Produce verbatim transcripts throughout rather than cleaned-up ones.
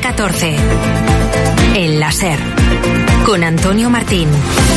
catorce. El láser. Con Antonio Martín.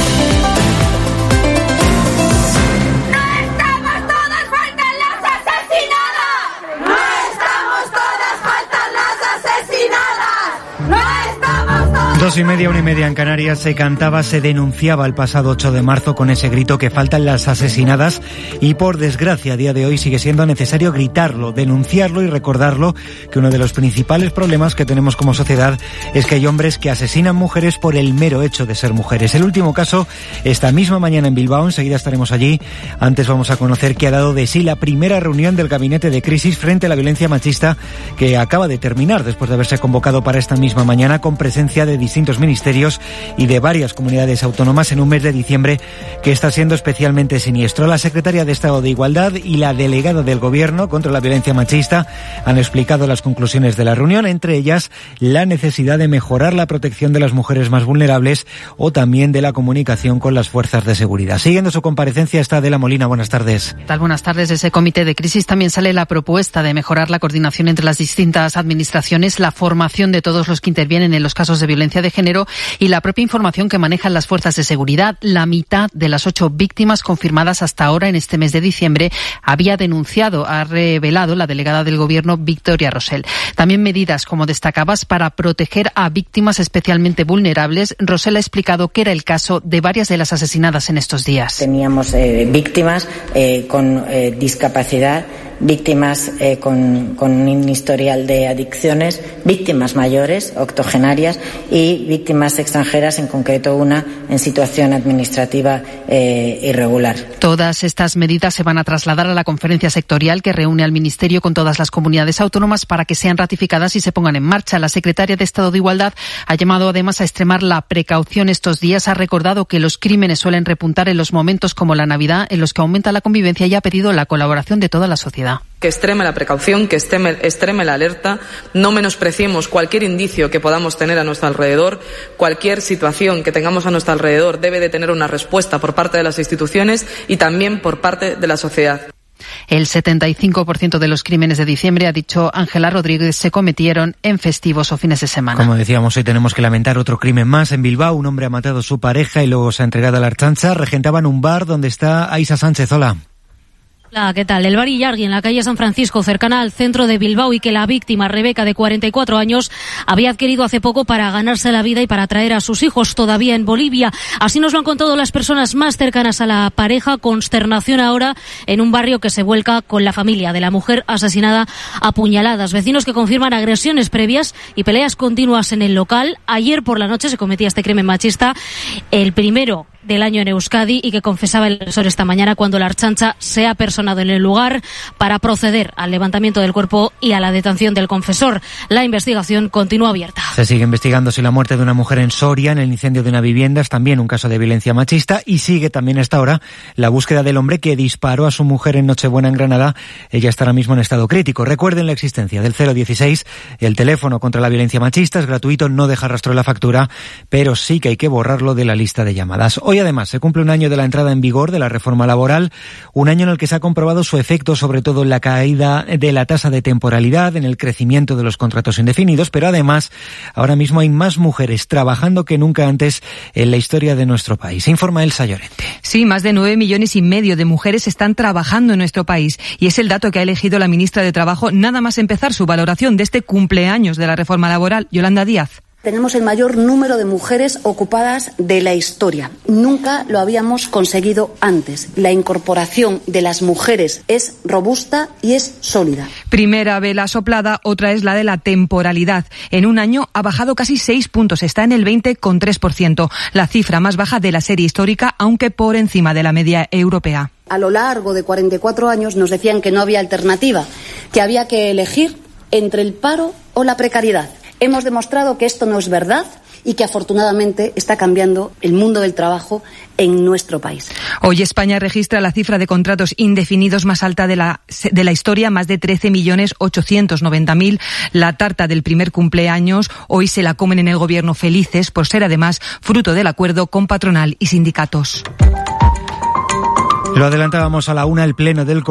Dos y media, una y media en Canarias, se cantaba, se denunciaba el pasado ocho de marzo con ese grito que faltan las asesinadas y por desgracia a día de hoy sigue siendo necesario gritarlo, denunciarlo y recordarlo, que uno de los principales problemas que tenemos como sociedad es que hay hombres que asesinan mujeres por el mero hecho de ser mujeres. El último caso esta misma mañana en Bilbao, enseguida estaremos allí. Antes vamos a conocer qué ha dado de sí la primera reunión del gabinete de crisis frente a la violencia machista que acaba de terminar después de haberse convocado para esta misma mañana con presencia de distintos ministerios y de varias comunidades autónomas en un mes de diciembre que está siendo especialmente siniestro. La secretaria de Estado de Igualdad y la delegada del Gobierno contra la violencia machista han explicado las conclusiones de la reunión, entre ellas la necesidad de mejorar la protección de las mujeres más vulnerables o también de la comunicación con las fuerzas de seguridad. Siguiendo su comparecencia está Adela Molina. Buenas tardes. ¿Qué tal? Buenas tardes. De ese comité de crisis también sale la propuesta de mejorar la coordinación entre las distintas administraciones, la formación de todos los que intervienen en los casos de violencia de género y la propia información que manejan las fuerzas de seguridad. La mitad de las ocho víctimas confirmadas hasta ahora en este mes de diciembre había denunciado, ha revelado la delegada del Gobierno, Victoria Rosell. También medidas, como destacabas, para proteger a víctimas especialmente vulnerables. Rosell ha explicado que era el caso de varias de las asesinadas en estos días. Teníamos eh, víctimas eh, con eh, discapacidad, víctimas eh, con, con un historial de adicciones, víctimas mayores, octogenarias y víctimas extranjeras, en concreto una en situación administrativa eh, irregular. Todas estas medidas se van a trasladar a la conferencia sectorial que reúne al Ministerio con todas las comunidades autónomas para que sean ratificadas y se pongan en marcha. La secretaria de Estado de Igualdad ha llamado además a extremar la precaución estos días. Ha recordado que los crímenes suelen repuntar en los momentos como la Navidad, en los que aumenta la convivencia, y ha pedido la colaboración de toda la sociedad. Que extreme la precaución, que extreme, extreme la alerta, no menospreciemos cualquier indicio que podamos tener a nuestro alrededor, cualquier situación que tengamos a nuestro alrededor debe de tener una respuesta por parte de las instituciones y también por parte de la sociedad. El setenta y cinco por ciento de los crímenes de diciembre, ha dicho Ángela Rodríguez, se cometieron en festivos o fines de semana. Como decíamos, hoy tenemos que lamentar otro crimen más en Bilbao. Un hombre ha matado a su pareja y luego se ha entregado a la Ertzaintza. Regentaban un bar donde está Aisa Sánchez. Hola. Hola, ¿qué tal? El bar Illargi, en la calle San Francisco, cercana al centro de Bilbao, y que la víctima, Rebeca, de cuarenta y cuatro años, había adquirido hace poco para ganarse la vida y para traer a sus hijos, todavía en Bolivia. Así nos lo han contado las personas más cercanas a la pareja. Consternación ahora en un barrio que se vuelca con la familia de la mujer asesinada a puñaladas. Vecinos que confirman agresiones previas y peleas continuas en el local. Ayer por la noche se cometía este crimen machista, el primero del año en Euskadi, y que confesaba el agresor esta mañana cuando la Ertzaintza se ha personado en el lugar para proceder al levantamiento del cuerpo y a la detención del confesor. La investigación continúa abierta. Se sigue investigando si la muerte de una mujer en Soria, en el incendio de una vivienda, es también un caso de violencia machista, y sigue también hasta ahora la búsqueda del hombre que disparó a su mujer en Nochebuena en Granada. Ella está ahora mismo en estado crítico. Recuerden la existencia del cero dieciséis, el teléfono contra la violencia machista. Es gratuito, no deja rastro en la factura, pero sí que hay que borrarlo de la lista de llamadas. Hoy además se cumple un año de la entrada en vigor de la reforma laboral, un año en el que se ha comprobado su efecto, sobre todo en la caída de la tasa de temporalidad, en el crecimiento de los contratos indefinidos, pero además ahora mismo hay más mujeres trabajando que nunca antes en la historia de nuestro país. Informa Elsa Llorente. Sí, más de nueve millones y medio de mujeres están trabajando en nuestro país, y es el dato que ha elegido la ministra de Trabajo nada más empezar su valoración de este cumpleaños de la reforma laboral, Yolanda Díaz. Tenemos el mayor número de mujeres ocupadas de la historia. Nunca lo habíamos conseguido antes. La incorporación de las mujeres es robusta y es sólida. Primera vela soplada, otra es la de la temporalidad. En un año ha bajado casi seis puntos, está en el veinte coma tres por ciento, la cifra más baja de la serie histórica, aunque por encima de la media europea. A lo largo de cuarenta y cuatro años nos decían que no había alternativa, que había que elegir entre el paro o la precariedad. Hemos demostrado que esto no es verdad y que afortunadamente está cambiando el mundo del trabajo en nuestro país. Hoy España registra la cifra de contratos indefinidos más alta de la, de la historia, más de trece millones ochocientos noventa mil. La tarta del primer cumpleaños hoy se la comen en el Gobierno, felices por ser además fruto del acuerdo con patronal y sindicatos. Lo adelantábamos a la una, el pleno del